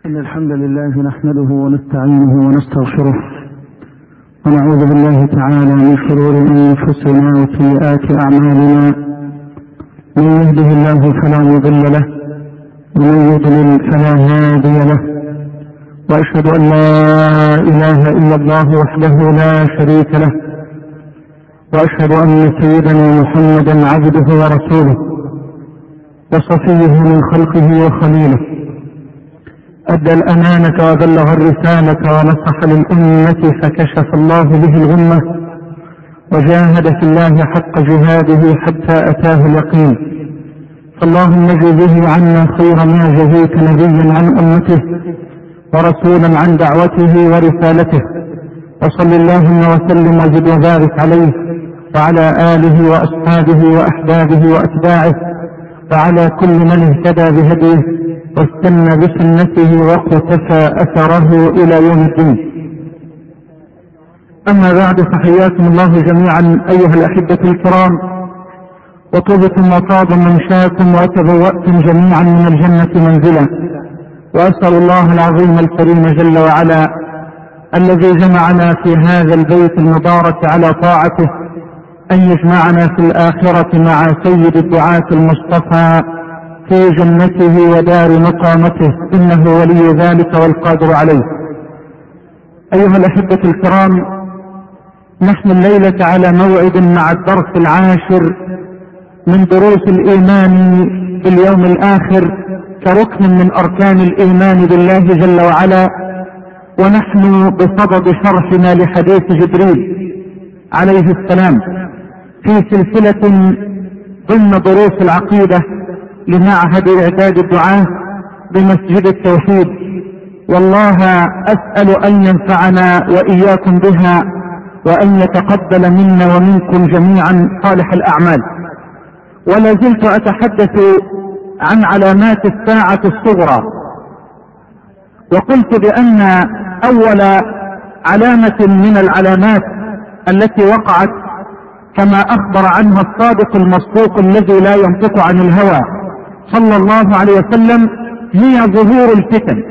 إن الحمد لله نحمده ونستعينه ونستغفره ونعوذ بالله تعالى من شرور أنفسنا وسيئات أعمالنا. من يهده الله فلا مضل له ومن يضلل فلا هادي له، وأشهد أن لا إله إلا الله وحده لا شريك له، وأشهد أن سيدنا محمدا عبده ورسوله وصفيه من خلقه وخليله، أدى الأمانة وبلغ الرسالة ونصح للأمة فكشف الله به الغمة وجاهد في الله حق جهاده حتى أتاه اليقين. فاللهم جزه عنا خير ما جزيت نبيا عن أمته ورسولا عن دعوته ورسالته، وصل اللهم وسلم وزد وبارك عليه وعلى آله وأصحابه وأحبابه وأتباعه وعلى كل من اهتدى بهديه واستنى بسنته واقتفى أثره إلى يوم الدين. أما بعد، فحياكم الله جميعا أيها الأحبة الكرام، وطبتم وطاب منشاكم وتبوأتم جميعا من الجنة منزلا، وأسأل الله العظيم الكريم جل وعلا الذي جمعنا في هذا البيت المبارك على طاعته أن يجمعنا في الآخرة مع سيد الدعاة المصطفى في جنته ودار مقامته، إنه ولي ذلك والقادر عليه. أيها الأحبة الكرام، نحن الليلة على موعد مع الدرس العاشر من دروس الإيمان باليوم الآخر كركن من أركان الإيمان بالله جل وعلا، ونحن بصدد شرحنا لحديث جبريل عليه السلام في سلسلة ضمن دروس العقيدة لمعهد إعداد الدعاة بمسجد التوحيد، والله أسأل أن ينفعنا وإياكم بها وأن يتقبل منا ومنكم جميعا صالح الأعمال. ولا زلت أتحدث عن علامات الساعة الصغرى، وقلت بأن أول علامة من العلامات التي وقعت كما أخبر عنها الصادق المصدوق الذي لا ينطق عن الهوى صلى الله عليه وسلم هي ظهور الفتن.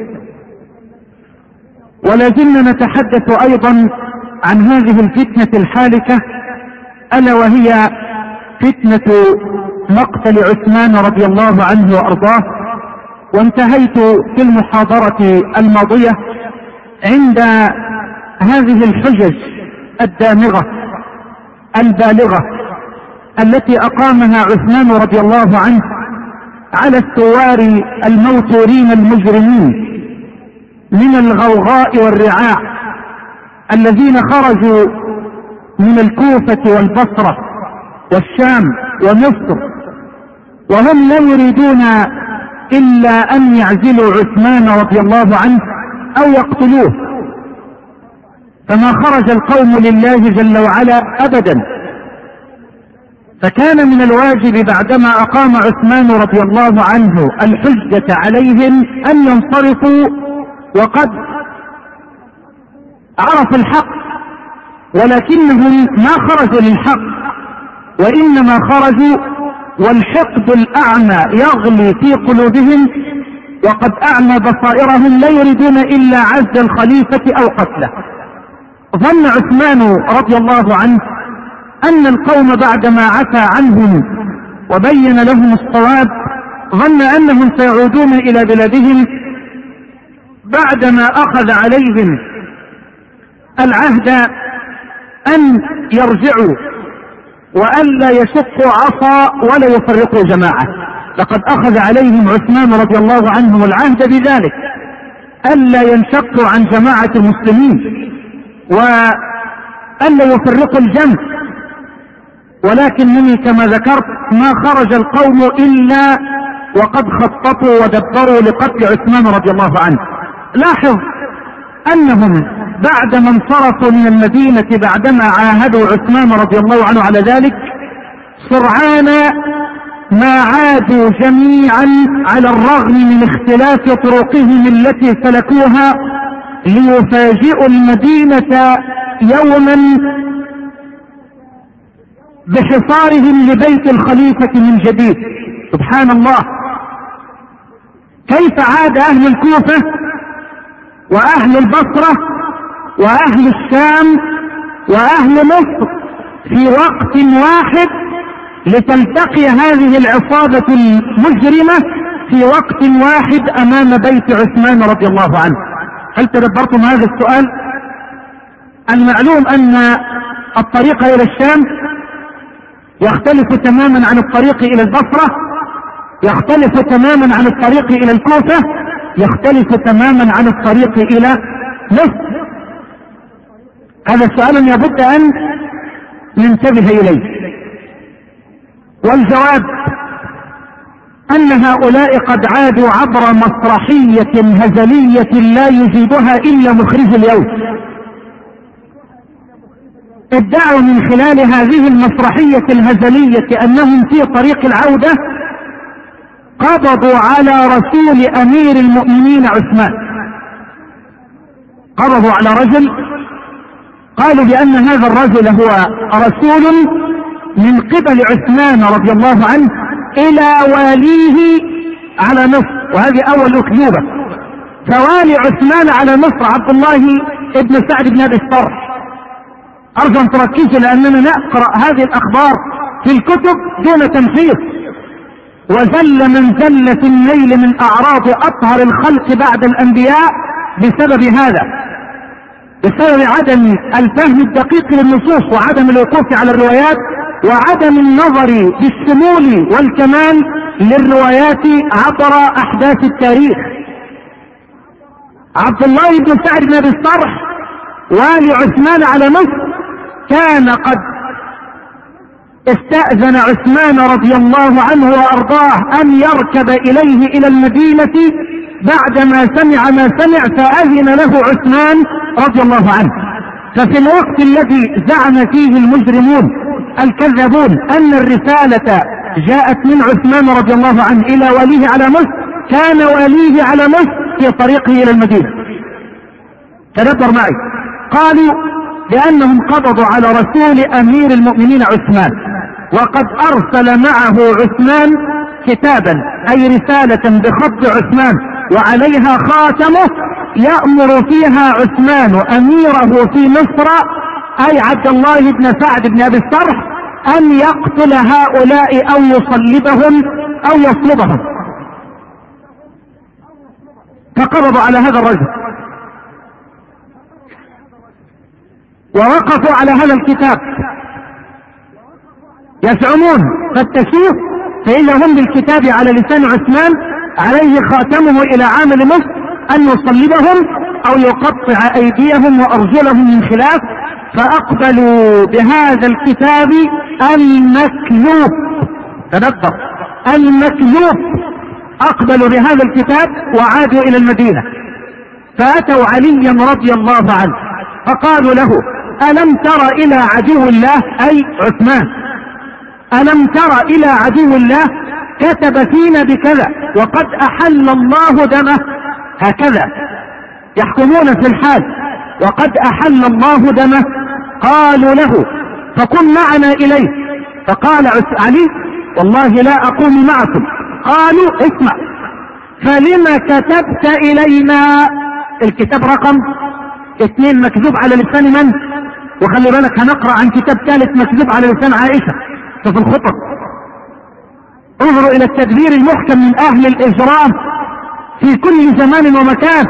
ولا زلنا نتحدث أيضا عن هذه الفتنة الحالكة، ألا وهي فتنة مقتل عثمان رضي الله عنه وأرضاه. وانتهيت في المحاضرة الماضية عند هذه الحجج الدامغة البالغة التي أقامها عثمان رضي الله عنه على الثوار الموتورين المجرمين من الغوغاء والرعاع الذين خرجوا من الكوفة والبصرة والشام ومصر، وهم لا يريدون إلا أن يعزلوا عثمان رضي الله عنه أو يقتلوه، فما خرج القوم لله جل وعلا أبدا. فكان من الواجب بعدما أقام عثمان رضي الله عنه الحجة عليهم أن ينصرفوا وقد عرفوا الحق، ولكنهم ما خرجوا للحق وإنما خرجوا والحقد الأعمى يغلي في قلوبهم وقد أعمى بصائرهم، لا يريدون إلا عز الخليفة أو قتله. ظن عثمان رضي الله عنه أن القوم بعدما عفى عنهم وبين لهم الصواب ظن أنهم سيعودون إلى بلادهم بعدما أخذ عليهم العهد أن يرجعوا وألا يشقوا عصا ولا يفرقوا جماعة. لقد أخذ عليهم عثمان رضي الله عنهم العهد بذلك ألا ينشقوا عن جماعة المسلمين وألا يفرقوا الجمع، ولكنني كما ذكرت ما خرج القوم إلا وقد خططوا ودبروا لقتل عثمان رضي الله عنه. لاحظ أنهم بعدما انصرفوا من المدينة بعدما عاهدوا عثمان رضي الله عنه على ذلك سرعان ما عادوا جميعا على الرغم من اختلاف طرقهم التي سلكوها ليفاجئوا المدينة يوما بحصارهم لبيت الخليفة من جديد. سبحان الله، كيف عاد أهل الكوفة وأهل البصرة وأهل الشام وأهل مصر في وقت واحد لتلتقي هذه العصابة المجرمة في وقت واحد أمام بيت عثمان رضي الله عنه. هل تدبرتم هذا السؤال؟ المعلوم أن الطريق إلى الشام يختلف تماما عن الطريق إلى البصرة، يختلف تماما عن الطريق إلى الكوفة، يختلف تماما عن الطريق إلى مصر. هذا سؤال لابد أن ننتبه إليه، والجواب أن هؤلاء قد عادوا عبر مسرحية هزلية لا يجيبها إلا مخرج اليوم. ادعوا من خلال هذه المسرحية الهزلية أنهم في طريق العودة قبضوا على رسول أمير المؤمنين عثمان. قبضوا على رجل قالوا بأن هذا الرجل هو رسول من قبل عثمان رضي الله عنه إلى واليه على مصر، وهذه أول أكذوبة. فوالي عثمان على مصر عبد الله ابن سعد بن أبي الصرح. أرجو أن تركزوا لأننا نقرأ هذه الأخبار في الكتب دون تمحيص. وزل من زل في النيل من أعراض أطهر الخلق بعد الأنبياء بسبب هذا، بسبب عدم الفهم الدقيق للنصوص وعدم الوقوف على الروايات وعدم النظر بالشمول والكمال للروايات عبر أحداث التاريخ. عبد الله بن سعد بن أبي الصرح والي عثمان على مصر كان قد استأذن عثمان رضي الله عنه وأرضاه أن يركب إليه إلى المدينة بعدما سمع ما سمع، فأذن له عثمان رضي الله عنه. ففي الوقت الذي زعم فيه المجرمون الكذابون أن الرسالة جاءت من عثمان رضي الله عنه إلى وليه على مصر، كان وليه على مصر في طريقه إلى المدينة. تدبر معي. قالوا لأنهم قبضوا على رسول أمير المؤمنين عثمان، وقد أرسل معه عثمان كتابا أي رسالة بخط عثمان وعليها خاتمه يأمر فيها عثمان أميره في مصر أي عبد الله بن سعد بن أبي الصرح أن يقتل هؤلاء أو يصلبهم أو يصلبهم. فقبضوا على هذا الرجل ووقفوا على هذا الكتاب يزعمون فتشوه، فإذا هم بالكتاب على لسان عثمان عليه خاتمه إلى عامل مصر أن يصلبهم أو يقطع أيديهم وأرجلهم من خلاف. فأقبلوا بهذا الكتاب المكذوب، تدبر، المكذوب، أقبلوا بهذا الكتاب وعادوا إلى المدينة، فأتوا عليا رضي الله عنه فقالوا له: ألم تر إلى عدو الله أي عثمان، ألم تر إلى عدو الله كتب فينا بكذا وقد أحل الله دمه، هكذا يحكمون في الحال، وقد أحل الله دمه. قالوا له: فكن معنا إليه. فقال علي: والله لا أقوم معكم. قالوا: اسمع، فلما كتبت إلينا؟ الكتاب رقم 2 مكذوب على لسان من؟ وخلي بالك هنقرأ عن كتاب ثالث مكذوب على لسان عائشة في الخطب. انظروا إلى التدبير المحكم من أهل الإجرام في كل زمان ومكان،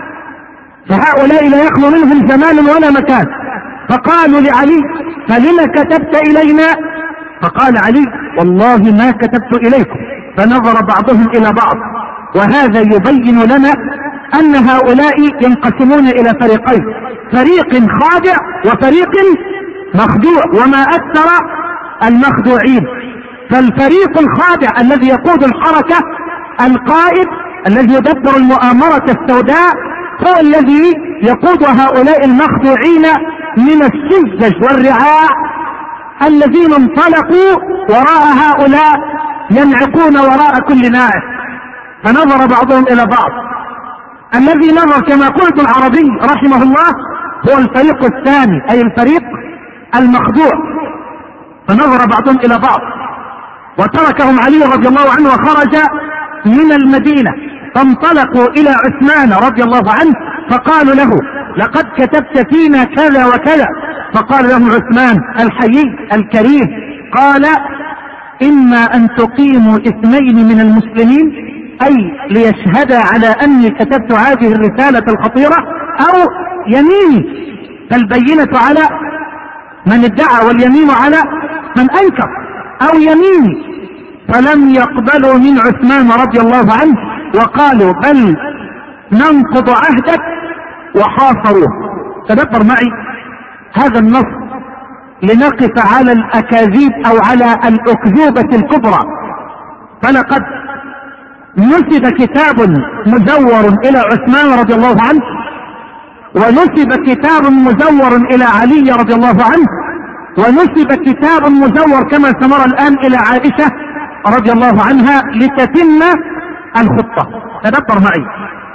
فهؤلاء لا يخلو منهم زمان ولا مكان. فقالوا لعلي: فلما كتبت إلينا؟ فقال علي: والله ما كتبت إليكم. فنظر بعضهم إلى بعض، وهذا يبين لنا أن هؤلاء ينقسمون إلى فريقين: فريق خادع وفريق مخدوع، وما أكثر المخدوعين. فالفريق الخادع الذي يقود الحركة، القائد الذي يدبر المؤامرة السوداء، هو الذي يقود هؤلاء المخدوعين من السذج والرعاع الذين انطلقوا وراء هؤلاء ينعقون وراء كل ناعق. فنظر بعضهم إلى بعض. الذي نظر كما قلت العربي رحمه الله هو الفريق الثاني، أي الفريق المخدوع. فنظر بعضهم إلى بعض وتركهم علي رضي الله عنه، وخرج من المدينة، فانطلقوا إلى عثمان رضي الله عنه فقالوا له لقد كتبت فينا كذا وكذا، فقال لهم عثمان الحيي الكريم قال إما أن تقيموا 2 من المسلمين أي ليشهدا على أني كتبت هذه الرسالة الخطيرة، أو يميني، فالبينة على من ادعى واليمين على من أنكر، أو يميني. فلم يقبلوا من عثمان رضي الله عنه وقالوا بل ننقض عهدك وحاصروه. تدبر معي هذا النص لنقف على الأكاذيب أو على الأكذوبة الكبرى. فلقد نسب كتاب مزور إلى عثمان رضي الله عنه، ونسب كتاب مزور إلى علي رضي الله عنه، ونسب كتاب مزور كما سنرى الآن إلى عائشة رضي الله عنها لتتم الخطة. تدبر معي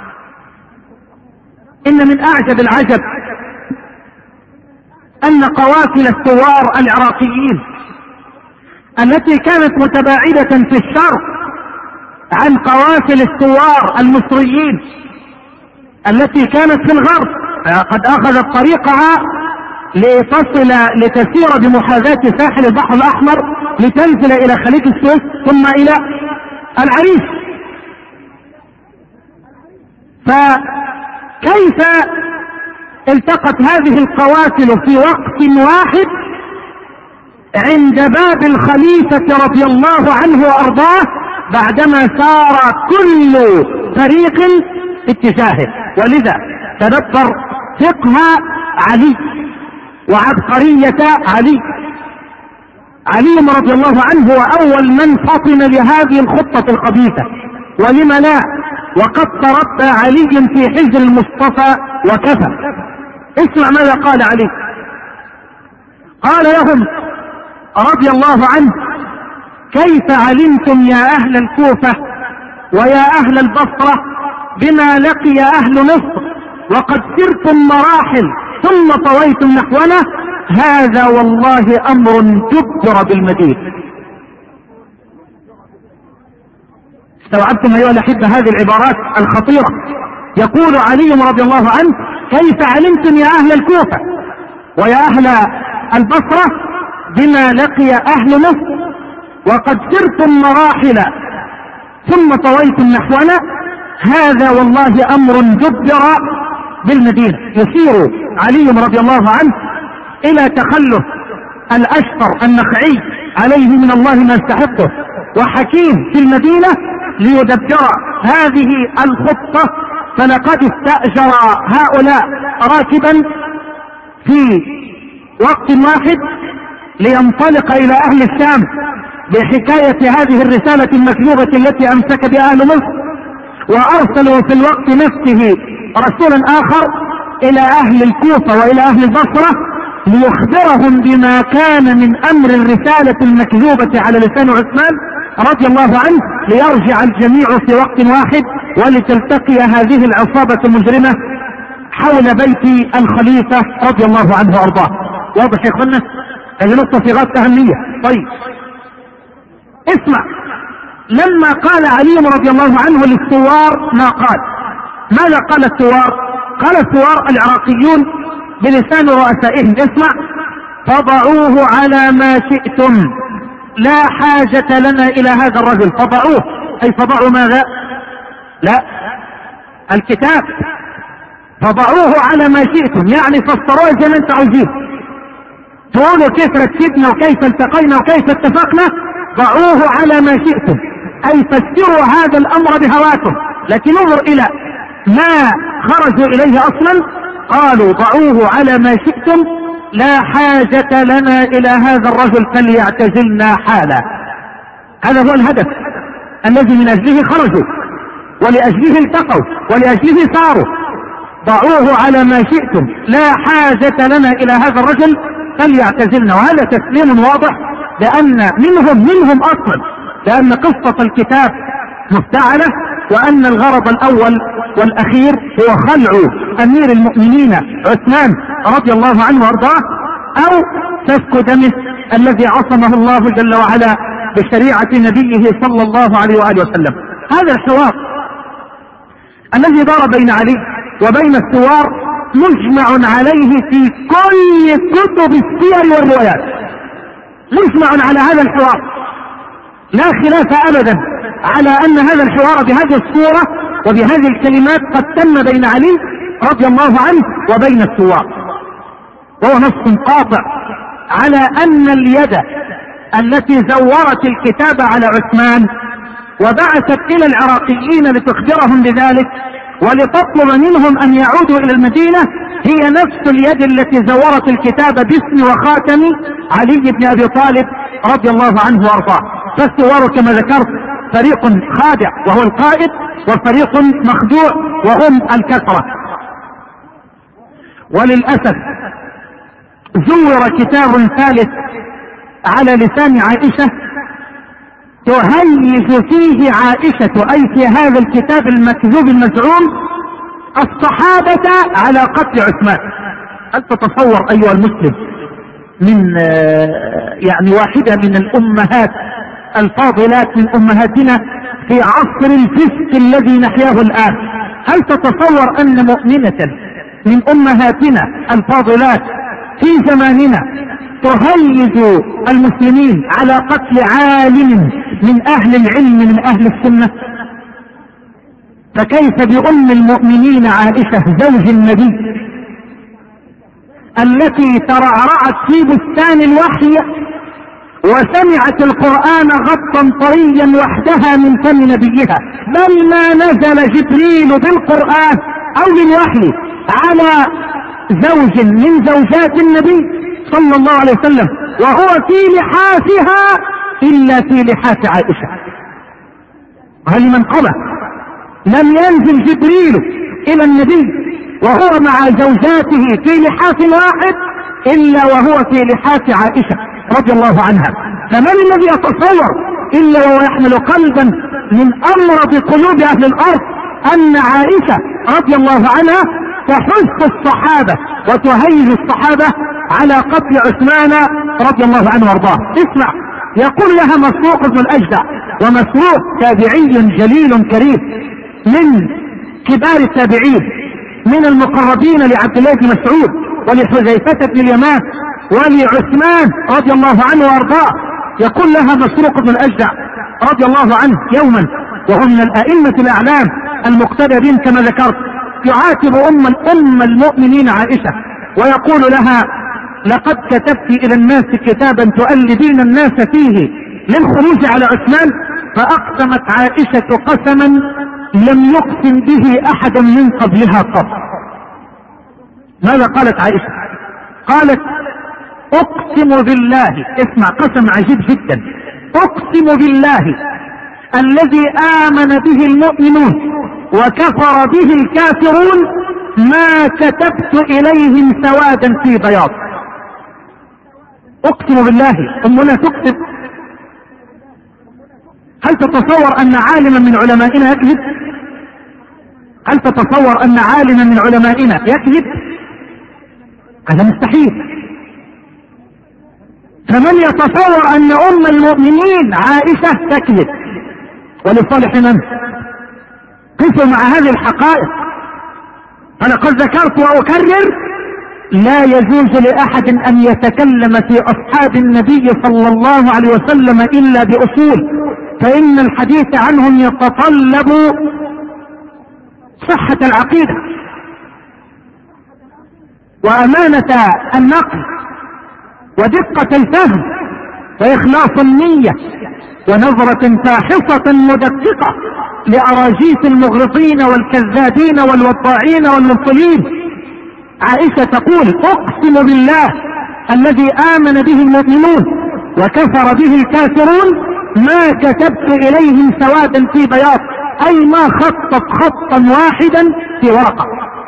إن من أعجب العجب أن قوافل الثوار العراقيين التي كانت متباعدة في الشرق عن قوافل الثوار المصريين التي كانت في الغرب قد أخذت طريقها لتسير بمحاذاة ساحل البحر الأحمر لتنزل إلى خليج السويس ثم إلى العريش. فكيف التقت هذه القوافل في وقت واحد عند باب الخليفة رضي الله عنه وأرضاه بعدما سار كل فريق اتجاهه؟ ولذا تدبر فقه علي وعبقرية علي رضي الله عنه هو أول من فطن لهذه الخطة الخبيثة، ولم لا، وقد تربى علي في حجر المصطفى وكفى. اسمع ماذا قال علي. قال لهم رضي الله عنه كيف علمتم يا أهل الكوفة ويا أهل البصرة بما لقي أهل مصر وقد سرتم مراحل ثم طويتم نحونا؟ هذا والله أمر جبر بالمدينة. استوعبتم أيها الأحبة هذه العبارات الخطيرة؟ يقول علي رضي الله عنه كيف علمتم يا أهل الكوفة ويا أهل البصرة بما لقي أهل مصر وقد سرتم مراحل ثم طويتم نحونا؟ هذا والله أمر جبر بالمدينة. يشير علي رضي الله عنه إلى تخلف الأشقر النخعي عليه من الله ما يستحقه وحكيم في المدينة ليدبر هذه الخطة. فلقد استأجر هؤلاء راكبا في وقت واحد لينطلق إلى أهل الشام بحكاية هذه الرسالة المكذوبة التي أمسك بها أهل مصر، وأرسلوا في الوقت نفسه رسولا آخر إلى أهل الكوفة وإلى أهل البصرة ليخبرهم بما كان من أمر الرسالة المكذوبة على لسان عثمان رضي الله عنه، ليرجع الجميع في وقت واحد ولتلتقي هذه العصابة المجرمة حول بيت الخليفة رضي الله عنه وأرضاه. واضح يا اخوانا؟ هذه نقطة في غاية أهمية. طيب اسمع، لما قال علي رضي الله عنه للثوار ما قال، ماذا قال الثوار؟ قال الثوار العراقيون بلسان رؤسائهم، اسمع: فضعوه على ما شئتم لا حاجة لنا إلى هذا الرجل. فضعوه أي فضعوا ماذا؟ لا، الكتاب. فضعوه على ما شئتم يعني فسروه زي ما انت عاوزين، تقولوا كيف رتبنا وكيف التقينا وكيف اتفقنا، ضعوه على ما شئتم أي فسروا هذا الأمر بهواكم. لكن انظر إلى ما خرجوا إليه أصلا، قالوا ضعوه على ما شئتم لا حاجة لنا إلى هذا الرجل فليعتزلنا حالا. هذا هو الهدف الذي من أجله خرجوا ولأجله التقوا ولأجله صاروا. ضعوه على ما شئتم لا حاجة لنا إلى هذا الرجل فليعتزلنا. وهذا تسليم واضح لأن منهم أصلا، لأن قصة الكتاب مفتعلة، وأن الغرض الأول والأخير هو خلع أمير المؤمنين عثمان رضي الله عنه وارضاه أو سفك دمه الذي عصمه الله جل وعلا بشريعة نبيه صلى الله عليه وآله وسلم. هذا الحوار الذي دار بين علي وبين الثوار مجمع عليه في كل كتب السير والروايات، مجمع على هذا الحوار، لا خلاف ابدا على ان هذا الحوار بهذه الصورة وبهذه الكلمات قد تم بين علي رضي الله عنه وبين الثوار. وهو نص قاطع على ان اليد التي زورت الكتاب على عثمان وبعثت الى العراقيين لتخبرهم بذلك ولتطلب منهم ان يعودوا الى المدينة هي نفس اليد التي زورت الكتاب باسم وخاتم علي بن ابي طالب رضي الله عنه وارضاه. فالثوار كما ذكرت فريق خادع وهو القائد، وفريق مخدوع وهم الكثرة. وللأسف زور كتاب ثالث على لسان عائشة تهيج فيه عائشة، أي في هذا الكتاب المكذوب المزعوم، الصحابة على قتل عثمان. هل تتصور أيها المسلم من يعني واحدة من الأمهات الفاضلات من أمهاتنا في عصر الفسق الذي نحياه الآن، هل تتصور أن مؤمنة من أمهاتنا الفاضلات في زماننا تهيج المسلمين على قتل عالم من أهل العلم من أهل السنة؟ فكيف بأم المؤمنين عائشة زوج النبي التي ترعرعت في بستان الوحي وسمعت القرآن غطا طريا وحدها من فم نبيها، بل ما نزل جبريل بالقرآن او بالوحي على زوج من زوجات النبي صلى الله عليه وسلم وهو في لحافها الا في لحاف عائشة. وهل من قبل لم ينزل جبريل الى النبي وهو مع زوجاته في لحاف واحد الا وهو في لحاف عائشة رضي الله عنها. فمن الذي يتصور الا وهو يحمل قلبا من امرض قلوب اهل الارض ان عائشة رضي الله عنها تحث الصحابة وتهيج الصحابة على قتل عثمان رضي الله عنه وارضاه. اسمع، يقول لها مسروق بن الاجدع، ومسروق تابعي جليل كريم من كبار التابعين من المقربين لعبد الله بن مسعود ولحذيفة بن اليمان ولعثمان رضي الله عنه وارضاه. يقول لها مسروق بن الاجدع رضي الله عنه يوما وهو من الائمة الاعلام المقتدى بهم كما ذكرت، يعاتب ام المؤمنين عائشة ويقول لها: لقد كتبت الى الناس كتابا تؤلبين الناس فيه للخروج على عثمان. فاقسمت عائشة قسما لم يقسم به احد من قبلها قط. ماذا قالت عائشة؟ قالت: اقسم بالله، اسمع قسم عجيب جدا، اقسم بالله الذي امن به المؤمنون وكفر به الكافرون ما كتبت اليهم سوادا في بياض. اقسم بالله، امنا تكتب. هل تتصور ان عالما من علمائنا يكذب؟ هل تتصور ان عالما من علمائنا يكذب؟ هذا مستحيل. فمن يتصور ان ام المؤمنين عائشة تكذب؟ ولصالح من؟ قفوا مع هذه الحقائق. فلقد ذكرت واكرر: لا يجوز لاحد ان يتكلم في اصحاب النبي صلى الله عليه وسلم الا باصول، فان الحديث عنهم يتطلب صحة العقيدة وامانة النقل ودقة الفهم واخلاص النية ونظرة فاحصة مدققة لاراجيف المغرضين والكذابين والوضاعين والمبطلين. عائشة تقول: اقسم بالله الذي امن به المؤمنون وكفر به الكافرون ما كتبت اليهم سوادا في بياض، اي ما خطت خطا واحدا في ورقة.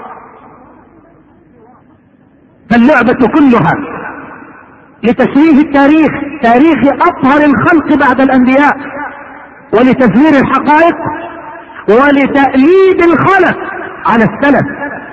فاللعبة كلها لتشويه التاريخ، تاريخ اطهر الخلق بعد الانبياء، ولتزوير الحقائق ولتأليد الخلف على السلف،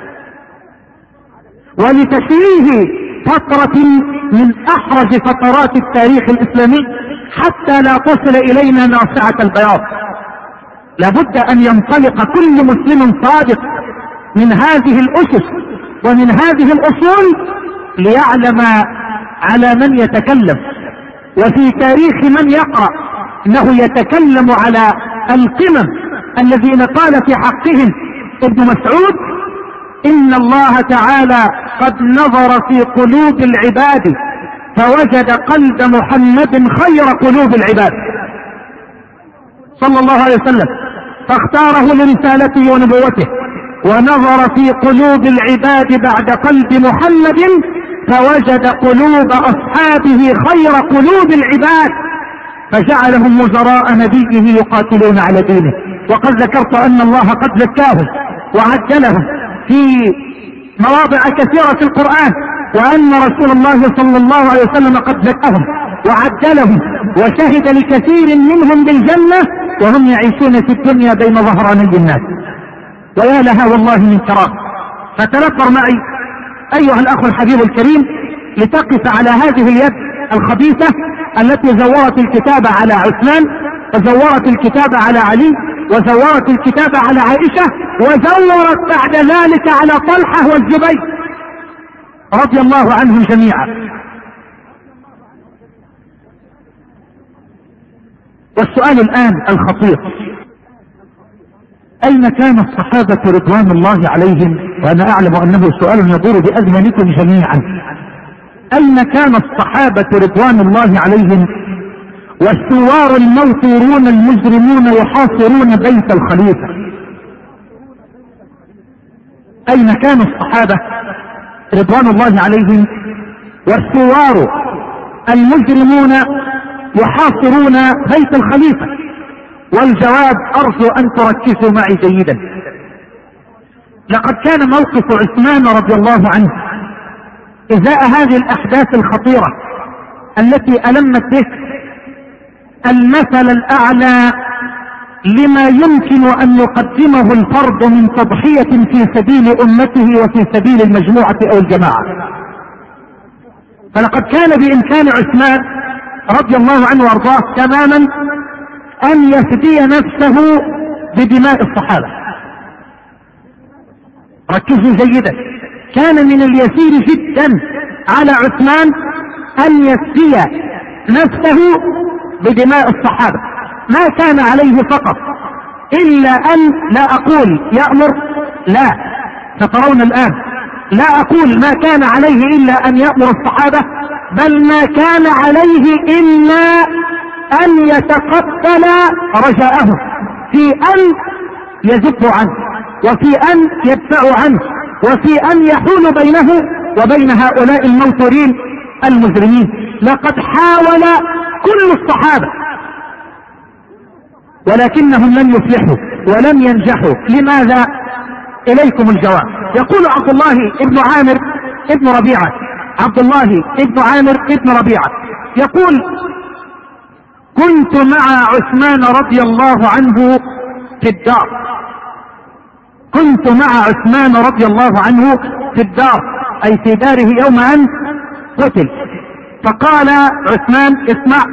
ولتشويه فترة من احرج فترات التاريخ الاسلامي حتى لا تصل الينا ناصعة البياض. لابد ان ينطلق كل مسلم صادق من هذه الأسس ومن هذه الأصول ليعلم على من يتكلم. وفي تاريخ من يقرأ انه يتكلم على القمم الذين قال في حقهم ابن مسعود: ان الله تعالى قد نظر في قلوب العباد فوجد قلب محمد خير قلوب العباد صلى الله عليه وسلم، فاختاره لرسالته ونبوته، ونظر في قلوب العباد بعد قلب محمد فوجد قلوب أصحابه خير قلوب العباد، فجعلهم وزراء نبيه يقاتلون على دينه. وقد ذكرت أن الله قد زكاهم وعجلهم في مواضع كثيرة في القرآن، وأن رسول الله صلى الله عليه وسلم قد زكاهم وعجلهم وشهد لكثير منهم بالجنة وهم يعيشون في الدنيا بين ظهراني الناس. ويا لها والله من كرام. فتنفر معي أيها الأخ الحبيب الكريم لتقف على هذه اليد الخبيثة التي زورت الكتاب على عثمان، وزورت الكتاب على علي، وزورت الكتاب على عائشة، وزورت بعد ذلك على طلحة والزبير رضي الله عنهم جميعا. والسؤال الآن الخطير: أين كان الصحابة رضوان الله عليهم؟ وأنا أعلم أنه سؤال يدور بأذهانكم جميعا. أين كان الصحابة رضوان الله عليهم والثوار الموثورون المجرمون يحاصرون بيت الخليفة؟ أين كان الصحابة رضوان الله عليهم والثوار المجرمون يحاصرون بيت الخليفة؟ والجواب أرجو أن تركزوا معي جيدا. لقد كان موقف عثمان رضي الله عنه إزاء هذه الأحداث الخطيرة التي ألمت به المثل الأعلى لما يمكن أن يقدمه الفرد من تضحية في سبيل أمته وفي سبيل المجموعة أو الجماعة. فلقد كان بإمكان عثمان رضي الله عنه وارضاه تماما أن يفدي نفسه بدماء الصحابة. ركزوا جيدا، كان من اليسير جدا على عثمان أن يفدي نفسه بدماء الصحابة. ما كان عليه فقط إلا أن، لا أقول يأمر، لا، سترون الآن، لا أقول ما كان عليه إلا أن يأمر الصحابة، بل ما كان عليه إلا أن يتقبل رجاءهم في أن يزفوا عنه، وفي أن يدفعوا عنه، وفي أن يحول بينه وبين هؤلاء الموتورين المجرمين. لقد حاول كل الصحابة ولكنهم لم يفلحوا ولم ينجحوا. لماذا؟ إليكم الجواب. يقول عبد الله ابن عامر ابن ربيعة، عبد الله ابن عامر ابن ربيعة يقول: كنت مع عثمان رضي الله عنه في الدار، كنت مع عثمان رضي الله عنه في الدار، أي في داره يوم أن قتل. فقال عثمان: اسمع،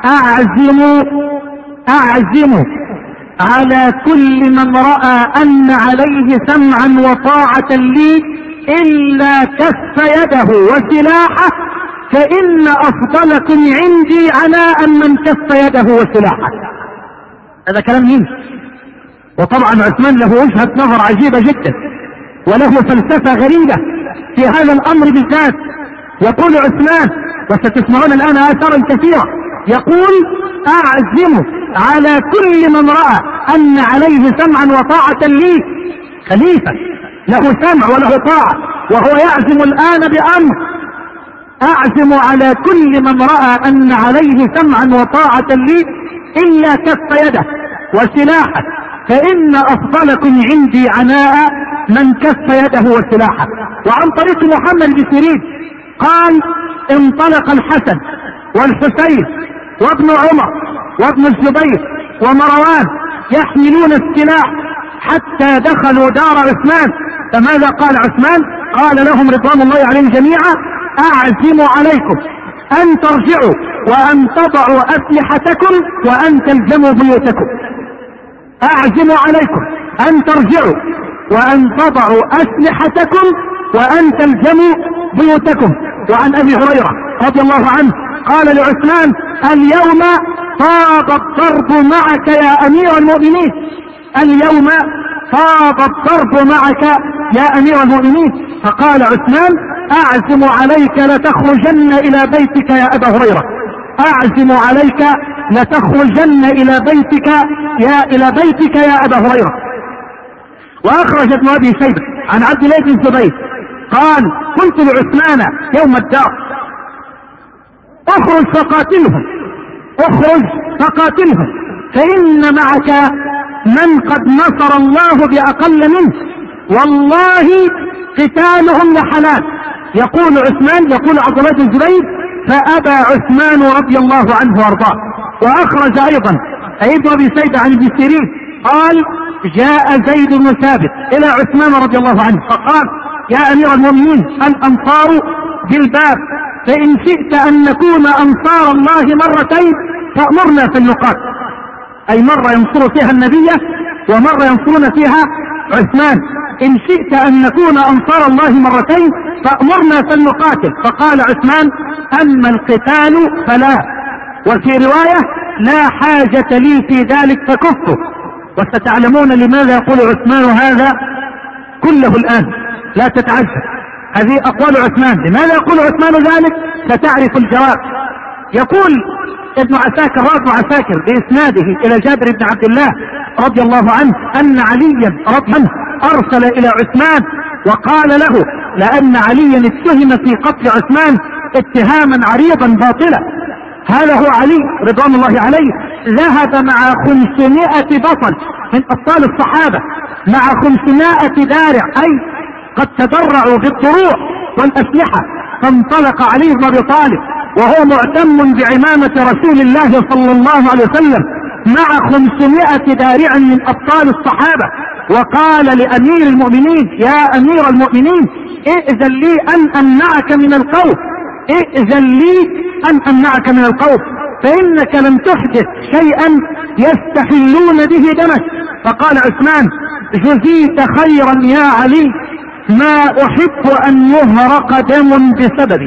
أعزم على كل من رأى أن عليه سمعا وطاعة لي إلا كف يده وسلاحه، فإن أفضلكم عندي عناء من كف يده وسلاحه. هذا كلام مين؟ وطبعا عثمان له وجهة نظر عجيبة جدا وله فلسفة غريبة في هذا الأمر بالذات. يقول عثمان، وستسمعون الآن آثارا كثيرة، يقول: أعزم على كل من رأى أن عليه سمعا وطاعة لي. خليفة له سمع وله طاعة وهو يعزم الآن بأمر: أعزم على كل من رأى أن عليه سمعا وطاعة لي إلا كف يده وسلاحه، فإن أفضلكم عندي عناء من كف يده وسلاحه. وعن طريق محمد بن سيرين قال: انطلق الحسن والحسين وابن عمر وابن الزبير ومروان يحملون السلاح حتى دخلوا دار عثمان. فماذا قال عثمان؟ قال لهم رضوان الله عليهم جميعا: أعزم عليكم أن ترجعوا وأن تضعوا أسلحتكم وأن تلزموا بيوتكم. أعزم عليكم أن ترجعوا وأن تضعوا أسلحتكم وأن تلزموا بيوتكم. وعن أبي هريرة رضي الله عنه قال لعثمان: اليوم طاب الضرب معك يا أمير المؤمنين، اليوم طاب الضرب معك يا أمير المؤمنين. فقال عثمان: أعزم عليك لتخرجن إلى بيتك يا أبا هريرة، أعزم عليك لتخرجن إلى بيتك يا أبا هريرة. وأخرج ابن أبي شيبة عن عبد الله بن الزبير قال: قلت لعثمان يوم الدار: اخرج فقاتلهم فإن معك من قد نصر الله بأقل منه، والله قتالهم لحلال. يقول عثمان، يقول عبد الله بن الزبير: فأبى عثمان رضي الله عنه وارضاه. وأخرج أيضا ابن أبي شيبة عن ابن سيرين قال: جاء زيد بن ثابت إلى عثمان رضي الله عنه فقال: يا أمير المؤمنين، الأنصار بالباب، فإن شئت أن نكون أنصار الله مرتين فأمرنا فلنقاتل. أي مرة ينصر فيها النبي ومرة ينصرون فيها عثمان. إن شئت أن نكون أنصار الله مرتين فأمرنا فلنقاتل. فقال عثمان: أما القتال فلا، وفي رواية: لا حاجة لي في ذلك فكفه. وستعلمون لماذا يقول عثمان هذا كله الآن، لا تتعجب، هذه أقوال عثمان. لماذا يقول عثمان ذلك؟ ستعرف الجواب. يقول ابن عساكر، راد عساكر بإسناده إلى جابر بن عبد الله رضي الله عنه أن عليا رضي عنه أرسل إلى عثمان وقال له: لأن عليا اتهم في قتل عثمان اتهاما عريضا باطلا. هذا هو علي رضوان الله عليه، ذهب مع 500 بطل من أبطال الصحابة، مع 500 دارع، أي قد تدرعوا بالدروع والأسلحة. فانطلق علي بن أبي طالب وهو معتم بعمامة رسول الله صلى الله عليه وسلم مع 500 دارع من أبطال الصحابة، وقال لأمير المؤمنين: يا أمير المؤمنين، ائذن لي أن أمنعك من القوم، ائذن لي أن أمنعك من القوم، فإنك لم تحدث شيئا يستحلون به دمك. فقال عثمان: جزيت خيرا يا علي، ما أحب أن يهرق دم بسببي،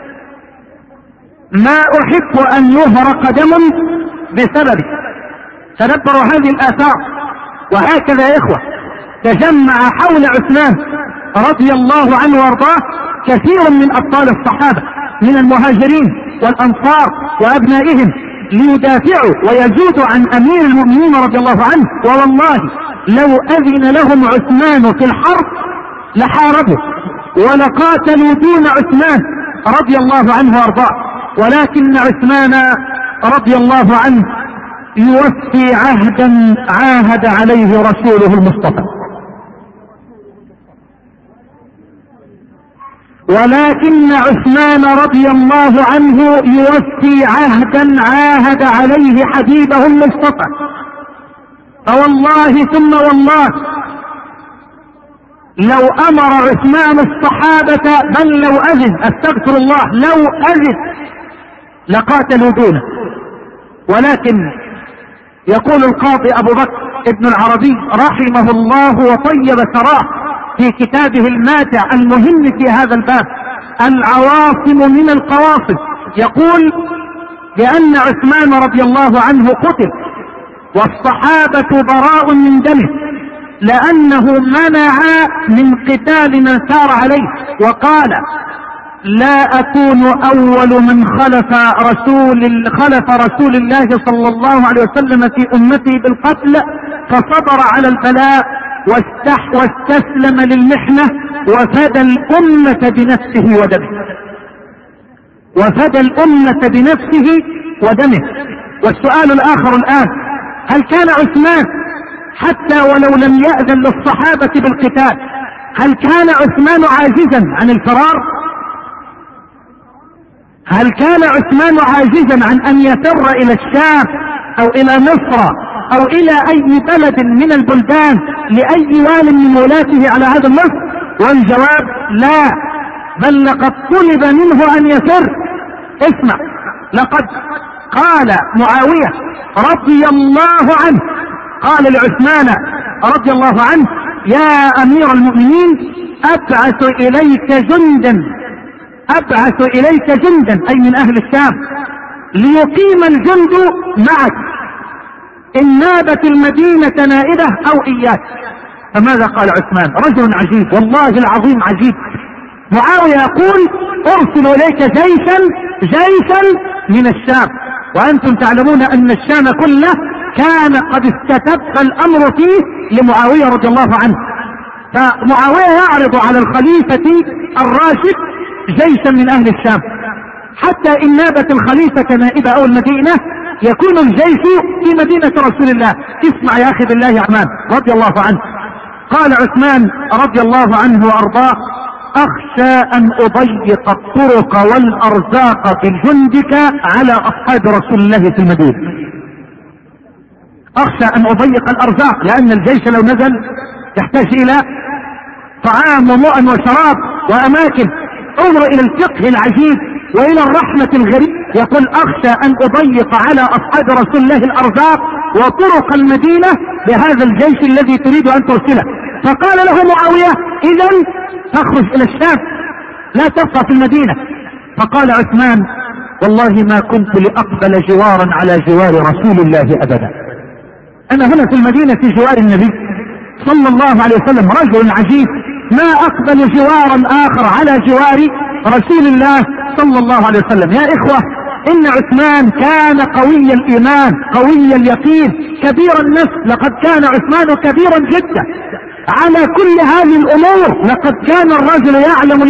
ما أحب أن يهرق دم بسببي. تدبروا هذه الآثار. وهكذا يا إخوة تجمع حول عثمان رضي الله عنه وارضاه كثير من أبطال الصحابة من المهاجرين والأنصار وأبنائهم ليدافعوا ويجودوا عن أمير المؤمنين رضي الله عنه. ووالله لو أذن لهم عثمان في الحرب لحاربوا ولقاتلوا دون عثمان رضي الله عنه وارضاه، ولكن عثمان رضي الله عنه يوفي عهدا عاهد عليه رسوله المصطفى، ولكن عثمان رضي الله عنه يوفي عهدا عاهد عليه حبيبه المصطفى. فوالله ثم والله لو امر عثمان الصحابة، بل لو اذن، استغفر الله، لو اذن لقاتلوا دونه. ولكن يقول القاضي ابو بكر ابن العربي رحمه الله وطيب ثراه في كتابه الماتع المهم في هذا الباب، العواصم من القواصم، يقول: لأن عثمان رضي الله عنه قتل والصحابة براء من دمه، لأنه منع من قتال من سار عليه، وقال: لا أكون أول من خلف رسول الله صلى الله عليه وسلم في أمتي بالقتل، فصبر على البلاء واستسلم للمحنة وفدى الأمة بنفسه ودمه، وفدى الأمة بنفسه ودمه. والسؤال الآخر الآن: هل كان عثمان حتى ولو لم يأذن للصحابة بالقتال، هل كان عثمان عاجزا عن الفرار؟ هل كان عثمان عاجزا عن أن يفر إلى الشام أو إلى مصر أو إلى أي بلد من البلدان لأي وال من ولاته على هذا النص؟ والجواب: لا، بل لقد طلب منه أن يفر. اسمع، لقد قال معاوية رضي الله عنه، قال لعثمان رضي الله عنه: يا امير المؤمنين ابعث اليك جندا اي من اهل الشام ليقيم الجند معك ان نابت المدينة نائبة او اياك. فماذا قال عثمان؟ رجل عجيب والله العظيم عجيب. معاوية يقول ارسل اليك جيشا من الشام، وانتم تعلمون ان الشام كله كان قد استتب الامر فيه لمعاوية رضي الله عنه. فمعاوية يعرض على الخليفة الراشد جيشا من اهل الشام، حتى ان نابت الخليفة نائبة او المدينة يكون الجيش في مدينة رسول الله. اسمع يا اخي بالله يا عمان رضي الله عنه. قال عثمان رضي الله عنه وارضاه اخشى ان اضيق الطرق والارزاق بجندك على اصحاب رسول الله في المدينة. اخشى ان اضيق الارزاق لان الجيش لو نزل يحتاج الى طعام وماء وشراب واماكن. انظر الى الفقه العجيب والى الرحمة الغريبة. يقول اخشى ان اضيق على اصحاب رسول الله الارزاق وطرق المدينة بهذا الجيش الذي تريد ان ترسله. فقال له معاوية اذا تخرج الى الشام لا تبقى في المدينة. فقال عثمان والله ما كنت لاقبل جوارا على جوار رسول الله ابدا. انا هنا في المدينة في جوار النبي صلى الله عليه وسلم، رجل عجيب ما اقبل جوارا اخر على جوار رسول الله صلى الله عليه وسلم. يا اخوة ان عثمان كان قوي الايمان قوي اليقين كبير النفس. لقد كان عثمان كبيرا جدا على كل هذه الامور. لقد كان الرجل يعلم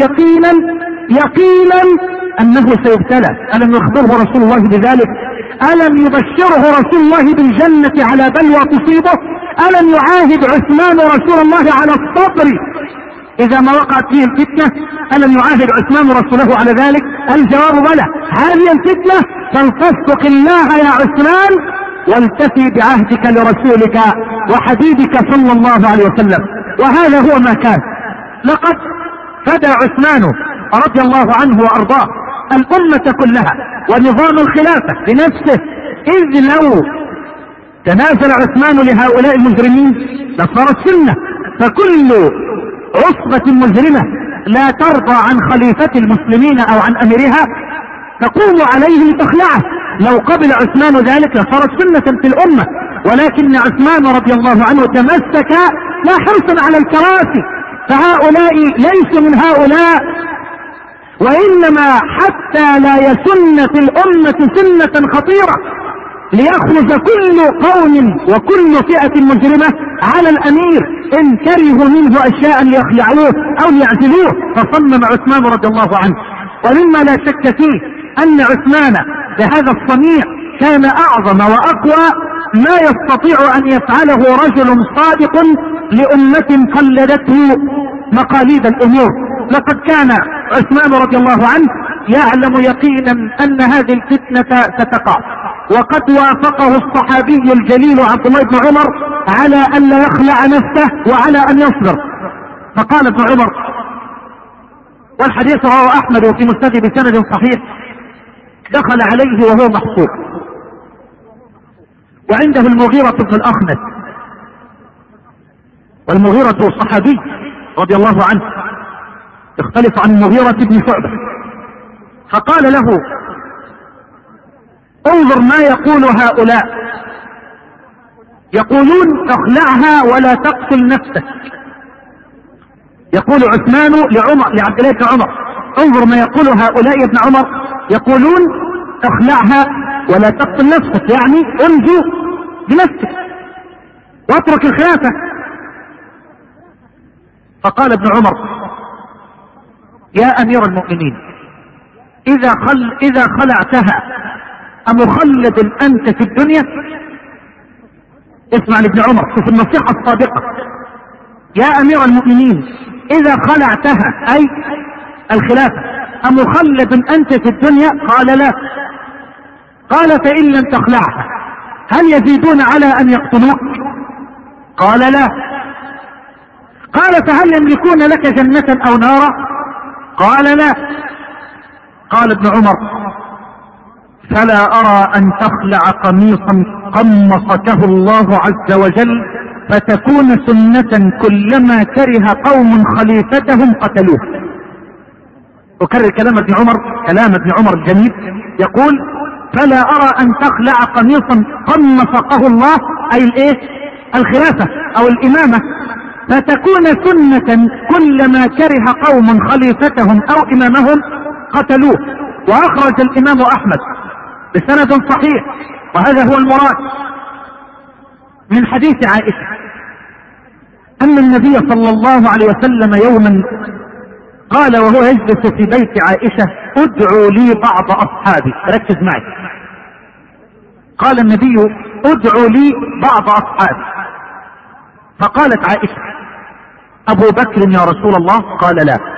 يقينا انه سيبتلى. الم يخبره رسول الله بذلك؟ الم يبشره رسول الله بالجنة على بلوى تصيبه؟ الم يعاهد عثمان رسول الله على الصبر اذا ما وقعت فيه الفتنة؟ الم يعاهد عثمان رسوله على ذلك؟ الجواب بلى. هذه الفتنة فلتصدق الله يا عثمان والتفي بعهدك لرسولك وحبيبك صلى الله عليه وسلم. وهذا هو ما كان. لقد فدى عثمان رضي الله عنه وارضاه الامة كلها ونظام الخلافة بنفسه، اذ لو تنازل عثمان لهؤلاء المجرمين لصارت سنة. فكل عصبة مجرمة لا ترضى عن خليفة المسلمين او عن اميرها تقوم عليه لتخلعه. لو قبل عثمان ذلك لصارت سنة في الامة، ولكن عثمان رضي الله عنه تمسك لا حرصا على الكراسي. فهؤلاء ليسوا من هؤلاء، وانما حتى لا يسن في الامة سنة خطيرة ليخرج كل قوم وكل فئة مجرمة على الامير ان كرهوا منه اشياء ليخلعوه او ليعزلوه. فصمم عثمان رضي الله عنه. ومما لا شك فيه ان عثمان بهذا الصنيع كان اعظم واقوى ما يستطيع ان يفعله رجل صادق لامة قلدته مقاليد الامور. لقد كان عثمان رضي الله عنه يعلم يقينا ان هذه الفتنة ستقع، وقد وافقه الصحابي الجليل عبد الله بن عمر على ان لا يخلع نفسه وعلى ان يصبر. فقال ابن عمر، والحديث رواه احمد في مسنده بسند صحيح، دخل عليه وهو محصور وعنده المغيرة بن الاخنس، والمغيرة صحابي رضي الله عنه يختلف عن المغيرة بن شعبة. فقال له انظر ما يقول هؤلاء، يقولون اخلعها ولا تقتل نفسك. يقول عثمان لعبد الله بن عمر انظر ما يقول هؤلاء يا ابن عمر، يقولون اخلعها ولا تقتل نفسك، يعني انجو بنفسك واترك الخلافة. فقال ابن عمر يا امير المؤمنين اذا خلعتها امخلد انت في الدنيا؟ اسمع لابن عمر، شوف النصيحة الصادقة. يا امير المؤمنين اذا خلعتها اي الخلافة امخلد انت في الدنيا؟ قال لا. قال فان لم تخلعها هل يزيدون على ان يقتلوك؟ قال لا. قال فهل يملكون لك جنة او نارا؟ قال لا. قال ابن عمر فلا ارى ان تخلع قميصا قمصته الله عز وجل فتكون سنة كلما كره قوم خليفتهم قتلوه. أكرر كلام ابن عمر الجميل، يقول: فلا أرى أن تخلع قميصا قد نفقه الله، أي الايه؟ الخلافة أو الإمامة، فتكون سنة كلما كره قوم خليفتهم أو إمامهم قتلوه. وأخرج الإمام أحمد بسند صحيح، وهذا هو المراد، من حديث عائشة أن النبي صلى الله عليه وسلم يوما قال وهو يجلس في بيت عائشة: ادعوا لي بعض أصحابي. ركز معي. قال النبي: ادعوا لي بعض أصحابي. فقالت عائشة: أبو بكر يا رسول الله؟ قال: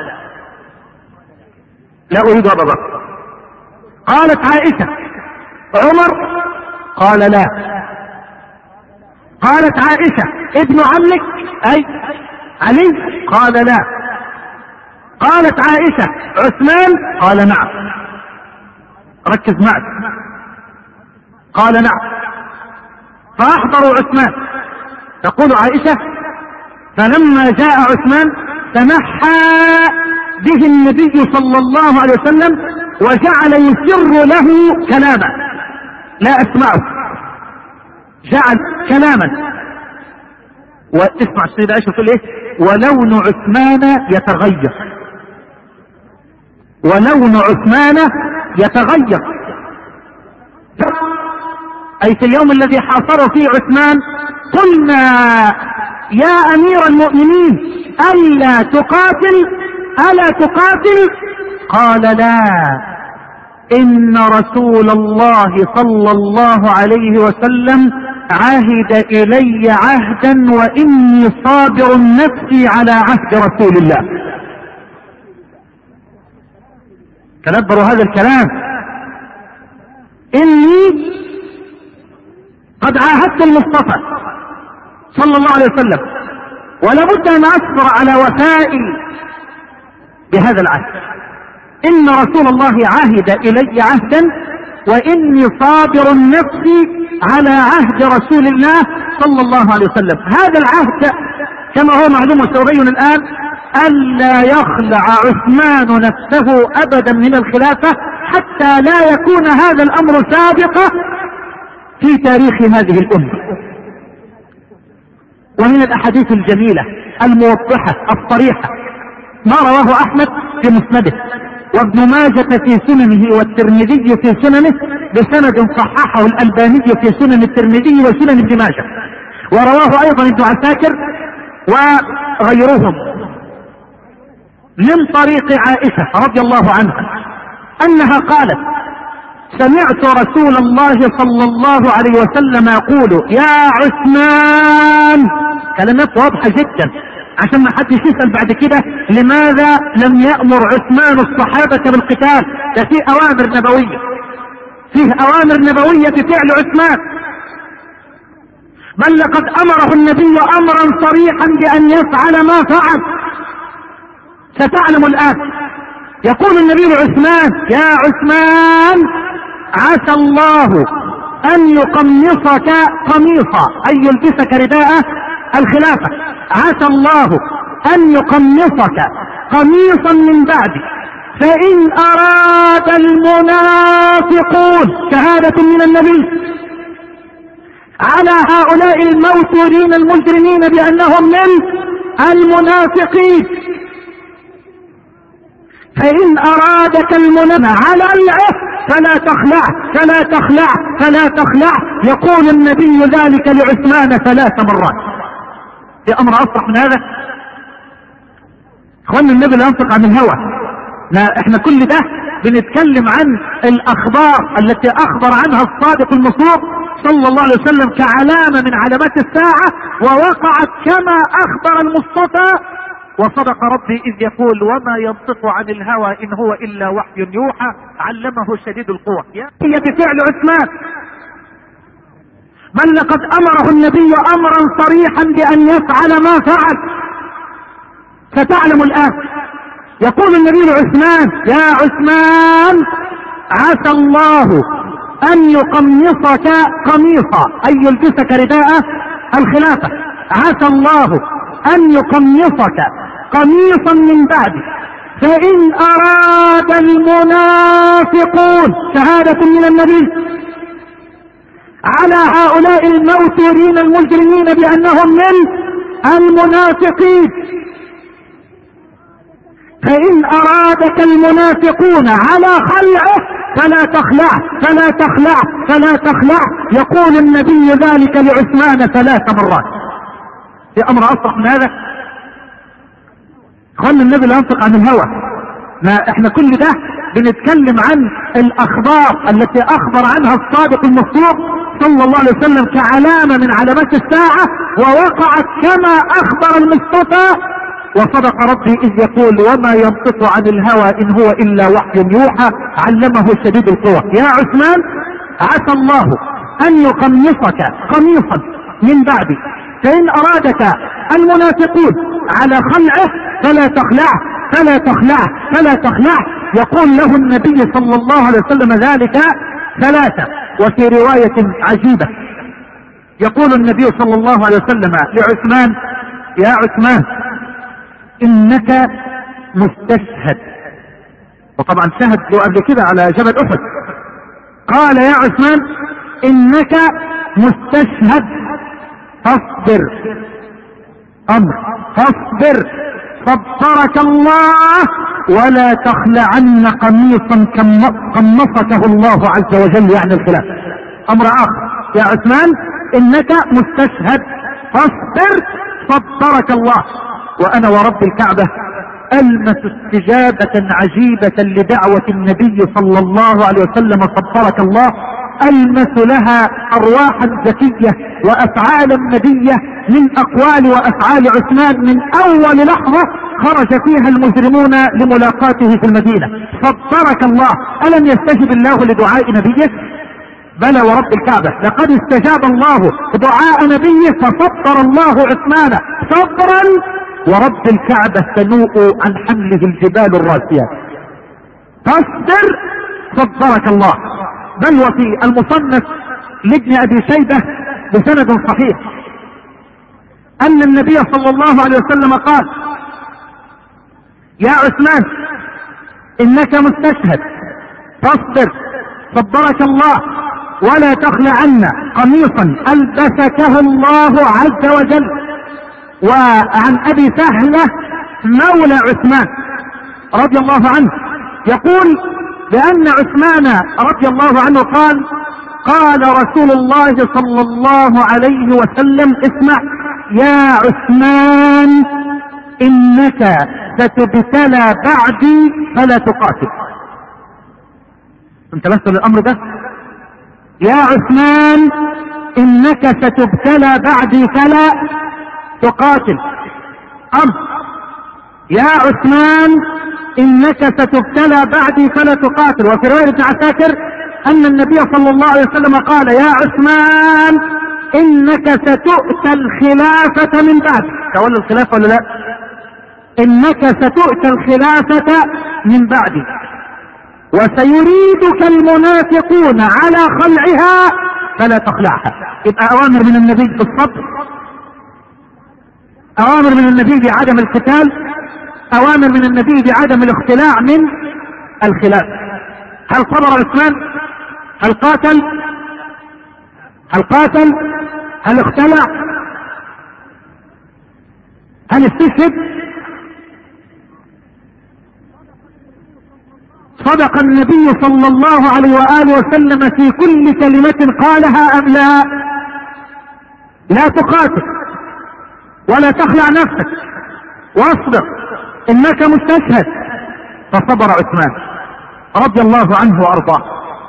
لا أريد أبا بكر. قالت عائشة: عمر؟ قال: لا. قالت عائشة: ابن عمك أي علي؟ قال: لا. قالت عائشة: عثمان؟ قال: نعم. ركز معي. قال: نعم. فأحضروا عثمان. تقول عائشة: فلما جاء عثمان تنحى به النبي صلى الله عليه وسلم وجعل يسر له كلاما لا أسمعه، جعل كلاما. واسمع السيدة عائشة تقول ايه: ولون عثمان يتغير، ولون عثمان يتغير، أي في اليوم الذي حاصروا فيه عثمان قلنا يا أمير المؤمنين ألا تقاتل، ألا تقاتل؟ قال: لا، إن رسول الله صلى الله عليه وسلم عهد إلي عهدا وإني صابر نفسي على عهد رسول الله. تدبروا هذا الكلام: إني قد عاهدت المصطفى صلى الله عليه وسلم ولا بد أن أصبر على وفائي بهذا العهد. إن رسول الله عهد إلي عهدا وإني صابر نفسي على عهد رسول الله صلى الله عليه وسلم. هذا العهد كما هو معلوم وسأبين الآن ألا يخلع عثمان نفسه أبدا من الخلافة حتى لا يكون هذا الأمر سابقا في تاريخ هذه الأمة. ومن الأحاديث الجميلة الموضحة الصريحة ما رواه أحمد في مسنده، وابن ماجة في سننه، والترمذي في سننه بسند صححه الألباني في سنن الترمذي وسنن ابن ماجة، ورواه أيضا ابن عساكر وغيرهم من طريق عائشة رضي الله عنها أنها قالت: سمعت رسول الله صلى الله عليه وسلم يقول: يا عثمان. كلمات واضحة جدا عشان ما حدش يسأل بعد كده لماذا لم يأمر عثمان الصحابة بالقتال. ده فيه أوامر نبوية، فيه أوامر نبوية بفعل عثمان، بل لقد أمره النبي أمرا صريحا بأن يفعل ما فعل. ستعلم الآن. يقول النبي لعثمان: يا عثمان عسى الله أن يقمصك قميصا، أي يلبسك رداء الخلافة. عسى الله أن يقمصك قميصا من بعدي، فإن أراد المنافقون، شهادة من النبي على هؤلاء الموتورين المجرمين بأنهم من المنافقين، فإن أرادك المنافق على العهد فلا تخلع، فلا تخلع، فلا تخلع. يقول النبي ذلك لعثمان 3 مرات. في أمر أصرح من هذا؟ اخوان، النبي لا ينطق عن الهوى. احنا كل ده بنتكلم عن الأخبار التي أخبر عنها الصادق المصدوق صلى الله عليه وسلم كعلامة من علامات الساعة، ووقعت كما أخبر المصطفى. وصدق ربي إذ يقول: وما ينطق عن الهوى إن هو إلا وحي يوحى علمه شديد القوى. هي بفعل عثمان، بل لقد أمره النبي أمرا صريحا بأن يفعل ما فعل. ستعلم الآن. يقول النبي لعثمان: يا عثمان عسى الله أن يقمصك قميصا، أي يلبسك رداء الخلافة. عسى الله ان يقمصك قميصا من بعدي، فان اراد المنافقون، شهادة من النبي على هؤلاء الموتورين المجرمين بانهم من المنافقين، فإن أرادك المنافقون على خلعه فلا تخلعه فلا تخلعه فلا تخلعه. يقول النبي ذلك لعثمان 3 مرات. في أمر أصرح من هذا؟ خلي النبي لا ينطق عن الهوى. ما احنا كل ده بنتكلم عن الأخبار التي أخبر عنها الصادق المصدوق صلى الله عليه وسلم كعلامة من علامات الساعة، ووقعت كما أخبر المصطفى. وصدق ربي إذ يقول وما ينطق عن الهوى إن هو إلا وحي يوحى علمه شديد القوى. يا عثمان عسى الله أن يقمصك قميصا من بعدي، فإن أرادك المنافقون على خلعه فلا تخلعه فلا تخلعه فلا تخلعه. يقول له النبي صلى الله عليه وسلم ذلك 3. وفي رواية عجيبة يقول النبي صلى الله عليه وسلم لعثمان يا عثمان انك مستشهد. وطبعا شهد له قبل كده على جبل احد. قال يا عثمان انك مستشهد فاصبر. امر فاصبر صبرك الله ولا تخلعن قميصا قمصته الله عز وجل، يعني الخلاف. امر اخر يا عثمان انك مستشهد فاصبر صبرك الله. وانا ورب الكعبة المس استجابة عجيبة لدعوة النبي صلى الله عليه وسلم صبرك الله، المس لها ارواحا زكية وافعالا نبية من اقوال وافعال عثمان من اول لحظة خرج فيها المجرمون لملاقاته في المدينة. صبرك الله. الم يستجب الله لدعاء نبيه؟ بلى ورب الكعبة لقد استجاب الله دعاء نبيه فصبر الله عثمان صبرا ورب الكعبة تنوء عن حمله الجبال الراسية. فاصبر صبرك الله. بل وفي المصنف لابن ابي شيبة بسند صحيح ان النبي صلى الله عليه وسلم قال يا عثمان انك مستشهد فاصبر صبرك الله ولا تخلعن قميصا البسكه الله عز وجل. وعن ابي سهلة مولى عثمان رضي الله عنه يقول لان عثمان رضي الله عنه قال رسول الله صلى الله عليه وسلم اسمع يا عثمان انك ستبتلى بعدي فلا تقاتل. انتبهت للامر ده؟ يا عثمان انك ستبتلى بعدي فلا تقاتل. امر يا عثمان انك ستبتلى بعدي فلا تقاتل. وفي رواية ابن عساكر ان النبي صلى الله عليه وسلم قال يا عثمان انك ستؤتى الخلافة من بعدي. تولى الخلافة ولا لا؟ انك ستؤتى الخلافة من بعدي وسيريدك المنافقون على خلعها فلا تخلعها. يبقى اوامر من النبي بالصبر، اوامر من النبي بعدم القتال، اوامر من النبي بعدم الاختلاع من الخلاف. هل صبر عثمان؟ هل قاتل؟ هل اختلع؟ هل استشهد؟ صدق النبي صلى الله عليه وآله وسلم في كل كلمة قالها أم لا؟ لا تقاتل ولا تخلع نفسك واصبر انك مستشهد. فصبر عثمان رضي الله عنه وارضاه.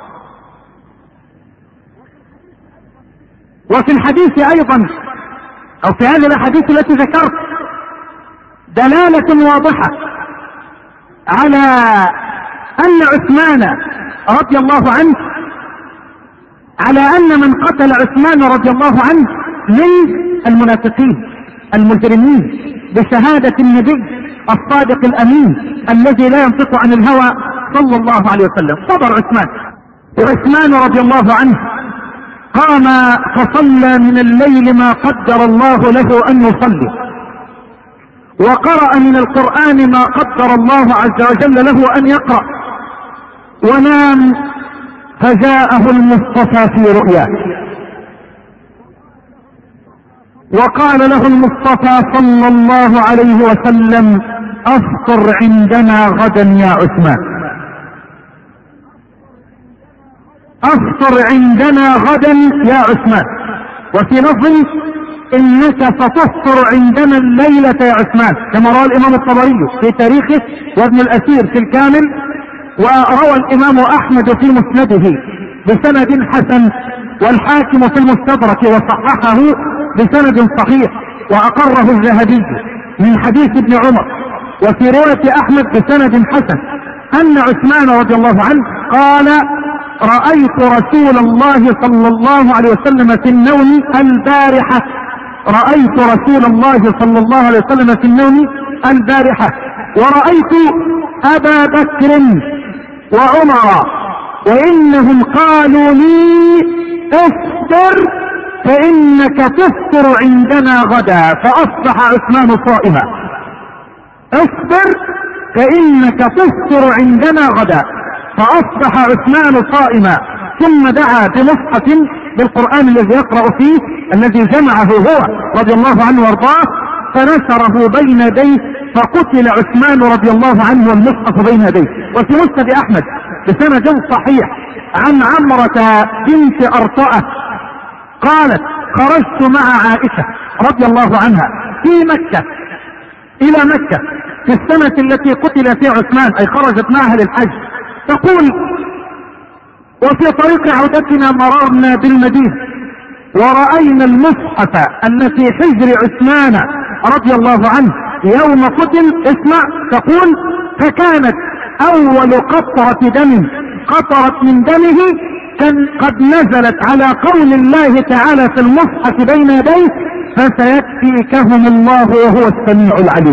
وفي الحديث ايضا او في هذه الاحاديث التي ذكرت دلالة واضحة على ان عثمان رضي الله عنه، على ان من قتل عثمان رضي الله عنه من المنافقين المجرمين بشهادة النبي الصادق الامين الذي لا ينطق عن الهوى صلى الله عليه وسلم. صبر عثمان. وعثمان رضي الله عنه قام فصلى من الليل ما قدر الله له ان يصلي، وقرأ من القرآن ما قدر الله عز وجل له ان يقرأ، ونام فجاءه المصطفى في رؤياه وقال له المصطفى صلى الله عليه وسلم: افطر عندنا غدا يا عثمان، افطر عندنا غدا يا عثمان. وفي لفظ: انك ستفطر عندنا الليلة يا عثمان، كما روى الامام الطبري في تاريخه وابن الاثير في الكامل، وروى الامام احمد في مسنده بسند حسن، والحاكم في المستدرك وصححه بسند صحيح، واقره الذهبي من حديث ابن عمر، وفي رواية احمد بسند حسن ان عثمان رضي الله عنه قال: رأيت رسول الله صلى الله عليه وسلم في النوم البارحة، رأيت رسول الله صلى الله عليه وسلم في النوم البارحة، ورأيت أبا بكر وعمر وإنهم قالوا لي: اصبر فإنك تفطر عندنا غدا، فأصبح عثمان صائما. اصبر فإنك تفطر عندنا غدا، فأصبح عثمان صائما. ثم دعا بمصحف بالقرآن الذي يقرأ فيه، الذي جمعه هو رضي الله عنه وارضاه، فنشره بين يديه، فقتل عثمان رضي الله عنه والمصحف بين يديه. وفي مسند أحمد بسند صحيح عن عمرة بنت أرطأة قالت: خرجت مع عائشة رضي الله عنها في مكة إلى مكة في السنة التي قتل فيها عثمان، أي خرجت معها للحج. تقول: وفي طريق عودتنا مررنا بالمدينة ورأينا المصحف التي حجر عثمان رضي الله عنه يوم قتل. اسمع، تقول: فكانت أول قطرة دم قطرت من دمه كان قد نزلت على قول الله تعالى في المصحف بين يديه: فسيكفيكهم الله وهو السميع العليم.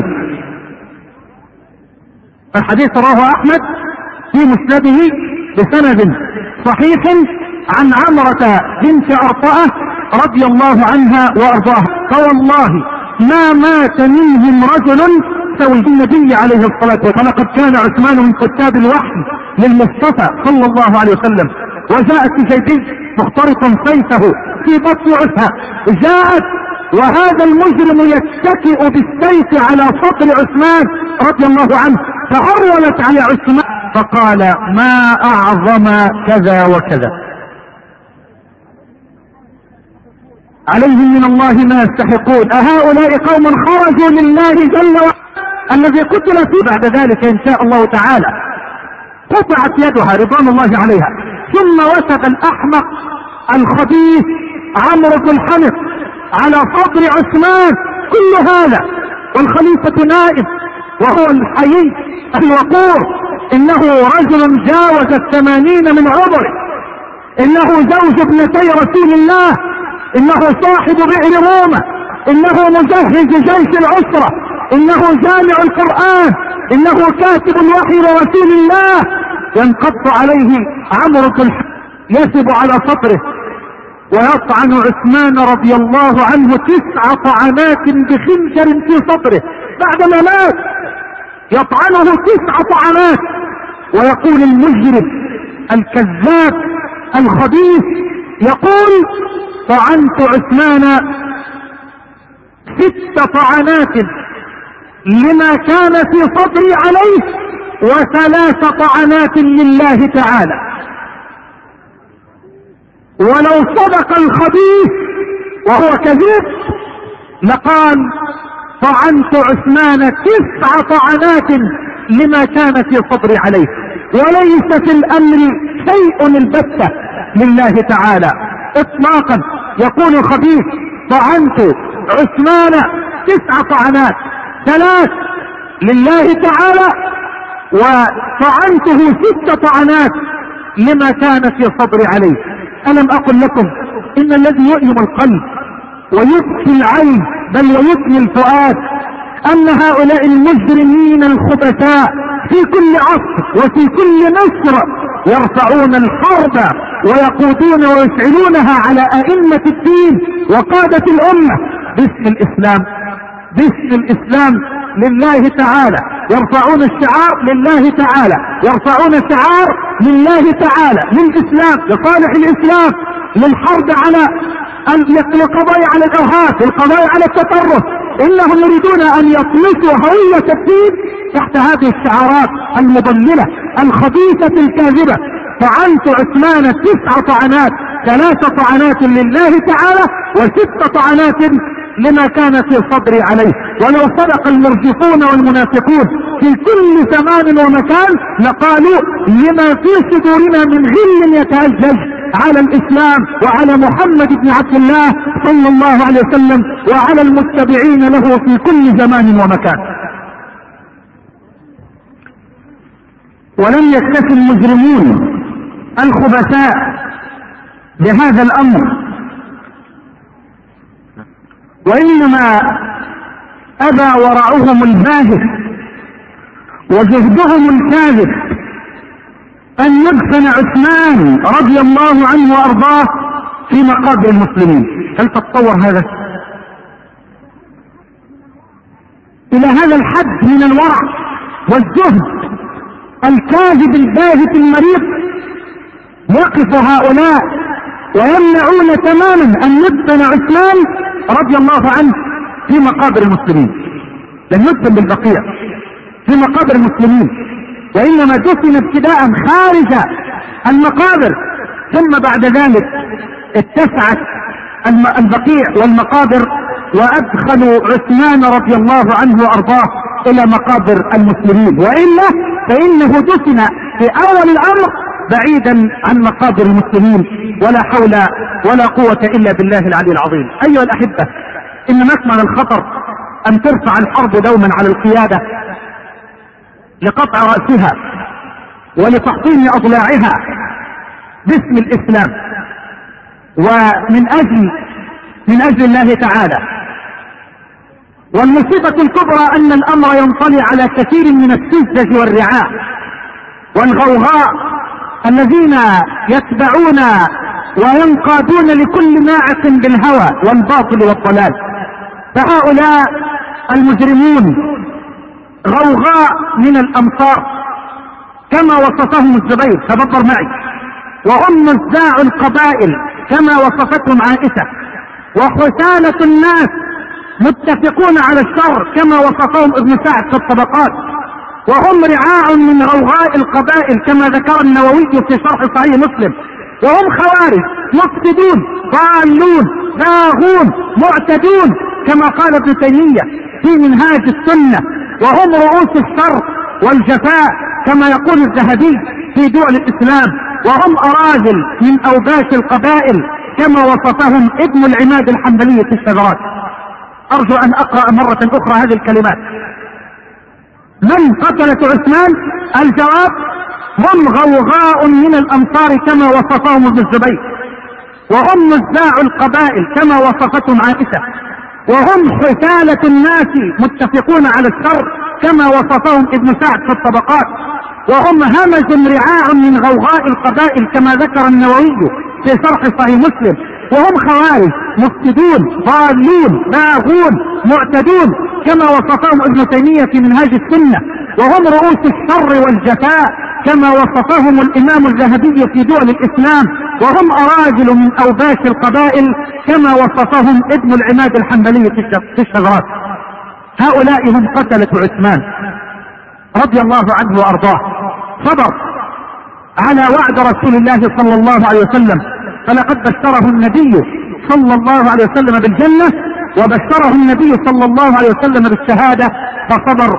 الحديث رواه أحمد في مسنده بسند صحيح عن عمرة بنت أرطأة رضي الله عنها وأرضاها. فوالله ما مات منهم رجل سوى النبي عليه الصلاة والسلام، لقد كان عثمان من كتاب الوحي للمصطفى صلى الله عليه وسلم. وجاءت جيبي مخترقا سيفه في بطن عثمان، جاءت وهذا المجرم يتكئ بالسيف على صدر عثمان رضي الله عنه، فعرولت على عثمان فقال: ما أعظم كذا وكذا، عليهم من الله ما يستحقون، أهؤلاء قوم خرجوا لله جل وعلا الذي قتل فيه. بعد ذلك إن شاء الله تعالى قطعت يدها رضوان الله عليها، ثم وثب الأحمق الخبيث عمرو بن الحنف على صدر عثمان. كل هذا والخليفة نائم وهو الحيي الوقور، إنه رجل جاوز 80 من عمره، إنه زوج ابنتي رسول الله، إنه صاحب بئر روما، إنه مجهز جيش العسرة، إنه جامع القرآن، إنه كاتب الوحي لرسول الله. ينقض عليه عمرو بن الحنف، يثب على صدره ويطعن عثمان رضي الله عنه 9 طعنات بخنجر في صدره بعدما مات، يطعنه 9 طعنات. ويقول المجرم الكذاب الخبيث، يقول: طعنت عثمان 6 طعنات لما كان في صدري عليه، و3 طعنات لله تعالى. ولو صدق الخبيث وهو كذب لقال: طعنت عثمان 9 طعنات لما كان في صدري عليه. وليس في الامر شيء البتة لله تعالى اطلاقا. يقول الخبيث: طعنت عثمان 9 طعنات، 3 لله تعالى، وطعنته 6 طعنات لما كان في صدري عليه. ألم أقل لكم إن الذي يؤلم القلب ويبكي العين بل ويبكي الفؤاد أن هؤلاء المجرمين الخبثاء في كل عصر وفي كل نصر يرفعون الحرب ويقودون ويشعلونها على ائمة الدين وقادة الامة باسم الاسلام. باسم الاسلام لله تعالى، يرفعون الشعار لله تعالى، يرفعون شعار لله تعالى، للاسلام، لصالح الاسلام، للحرب على القضاء على الارهاب، القضاء على التطرف. انهم يريدون ان يطمسوا هوية الدين تحت هذه الشعارات المضللة الخبيثة الكاذبة. طعنت عثمان 9 طعنات، 3 طعنات لله تعالى و6 طعنات لما كان في صدري عليه. ولو صدق المرجفون والمنافقون في كل زمان ومكان لقالوا لما في صدورنا من غل يتهجج على الاسلام وعلى محمد بن عبد الله صلى الله عليه وسلم وعلى المتبعين له في كل زمان ومكان. ولم يكتفي المجرمون الخبثاء بهذا الامر، وانما ابى ورعهم الباهت وجهدهم الكاذب ان يدفن عثمان رضي الله عنه وارضاه في مقابر المسلمين. هل تتصور هذا؟ الى هذا الحد من الورع والزهد الكاذب الباهت المريض يقف هؤلاء ويمنعون تماما ان يدفن عثمان رضي الله عنه في مقابر المسلمين. لم يدفن بالبقيع في مقابر المسلمين، وانما دفن ابتداء خارج المقابر، ثم بعد ذلك اتسعت البقيع والمقابر وادخلوا عثمان رضي الله عنه وارضاه الى مقابر المسلمين، والا فانه دفن في اول الامر بعيدا عن مقابر المسلمين، ولا حول ولا قوة الا بالله العلي العظيم. ايها الاحبة، ان مكمن الخطر ان ترفع الحرب دوما على القيادة لقطع رأسها ولتحطيم اضلاعها باسم الاسلام، ومن اجل الله تعالى. والمصيبة الكبرى ان الامر ينطلي على كثير من السذج والرعاع والغوغاء الذين يتبعون وينقادون لكل ناعق بالهوى والباطل والضلال. فهؤلاء المجرمون غوغاء من الامصار كما وصفهم الزبير، تبطر معي، وهم نزاع القبائل كما وصفتهم عائشة، وحسالة الناس متفقون على الشر كما وصفهم ابن سعد في الطبقات، وهم رعاع من غوغاء القبائل كما ذكر النووي في شرح صحيح مسلم، وهم خوارج مفسدون ضالون باغون معتدون كما قال ابن تيمية في منهاج السنة، وهم رؤوس الشر والجفاء كما يقول الذهبي في دول الاسلام، وهم اراذل من اوباش القبائل كما وصفهم ابن العماد الحنبلي في الشذرات. ارجو ان اقرأ مرة اخرى هذه الكلمات. من قتلة عثمان؟ الجواب: هم غوغاء من الامصار كما وصفهم ابن الزبير، وهم نزاع القبائل كما وصفتهم عائشة، وهم حثالة الناس متفقون على الشر كما وصفهم ابن سعد في الطبقات، وهم همج رعاع من غوغاء القبائل كما ذكر النووي في شرح صحيح مسلم، وهم خوارج مفسدون ضالون باغون معتدون كما وصفهم ابن تيمية في منهاج السنة، وهم رؤوس الشر والجفاء كما وصفهم الامام الذهبي في دول الاسلام، وهم اراجل من اوباش القبائل كما وصفهم ابن العماد الحنبلي في الشذرات. هؤلاء هم قتلة عثمان رضي الله عنه وارضاه. صبر على وعد رسول الله صلى الله عليه وسلم، فلقد بشره النبي صلى الله عليه وسلم بالجنة، وبشره النبي صلى الله عليه وسلم بالشهادة، فصبر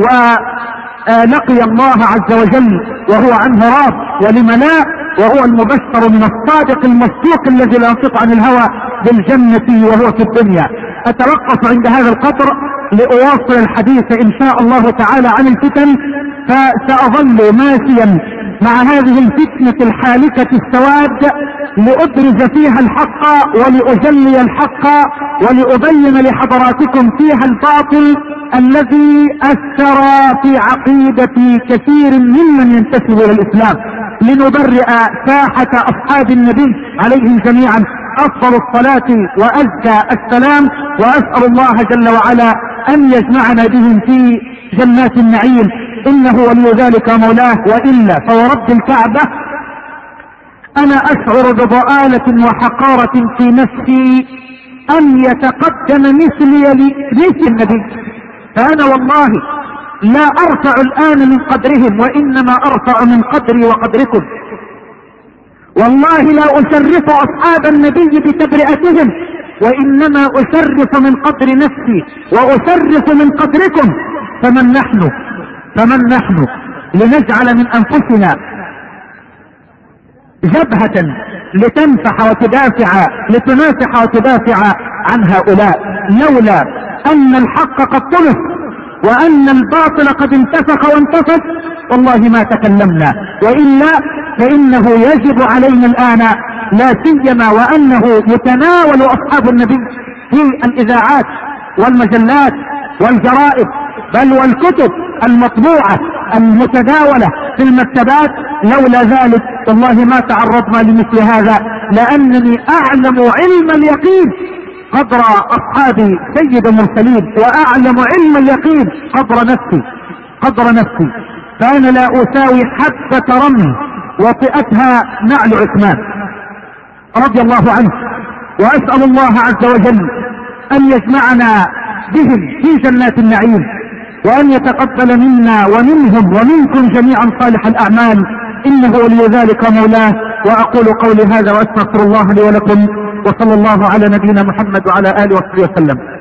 ولقي الله عز وجل وهو عنه راض، ولم لا، وهو المبشر من الصادق المصدوق الذي لا ينطق عن الهوى بالجنة وهو في الدنيا. اتوقف عند هذا القدر لأواصل الحديث ان شاء الله تعالى عن الفتن، فسأظل ماشيا مع هذه الفتنة الحالكة السواد لأبرز فيها الحق ولأجلي الحق ولأبين لحضراتكم فيها الباطل الذي أثر في عقيدة كثير ممن ينتسب إلى الإسلام. لنبرئ ساحة أصحاب النبي عليهم جميعا أفضل الصلاة وأزكى السلام، وأسأل الله جل وعلا أن يجمعنا بهم في جنات النعيم، إنه ولي ذلك مولاه، وإلا فورب الكعبة أنا أشعر بضآلة وحقارة في نفسي أن يتقدم مثلي لمثل النبي، فأنا والله لا أرفع الآن من قدرهم، وإنما أرفع من قدري وقدركم. والله لا أشرف أصحاب النبي بتبرئتهم، وإنما أشرف من قدر نفسي وأشرف من قدركم. فمن نحن لنجعل من أنفسنا جبهة لتنفح وتدافع عن هؤلاء، لولا أن الحق قد طلف وأن الباطل قد انتفخ وانتفت والله ما تكلمنا، وإلا فإنه يجب علينا الآن، لا سيما وأنه يتناول أصحاب النبي في الإذاعات والمجلات والجرائد بل والكتب المطبوعة المتداولة في المكتبات، لولا ذلك والله ما تعرضنا لمثل هذا، لأنني أعلم علم اليقين قدر أصحاب سيد المرسلين، وأعلم علم اليقين قدر نفسي، فأنا لا أساوي حبة رمل وطئتها نعل عثمان رضي الله عنه. وأسأل الله عز وجل أن يجمعنا بهم في جنات النعيم، وأن يتقبل منا ومنهم ومنكم جميعا صالح الأعمال، إنه ولي ذلك مولاه. وأقول قولي هذا وأستغفر الله لي ولكم، وصلى الله على نبينا محمد وعلى آله وصحبه وسلم.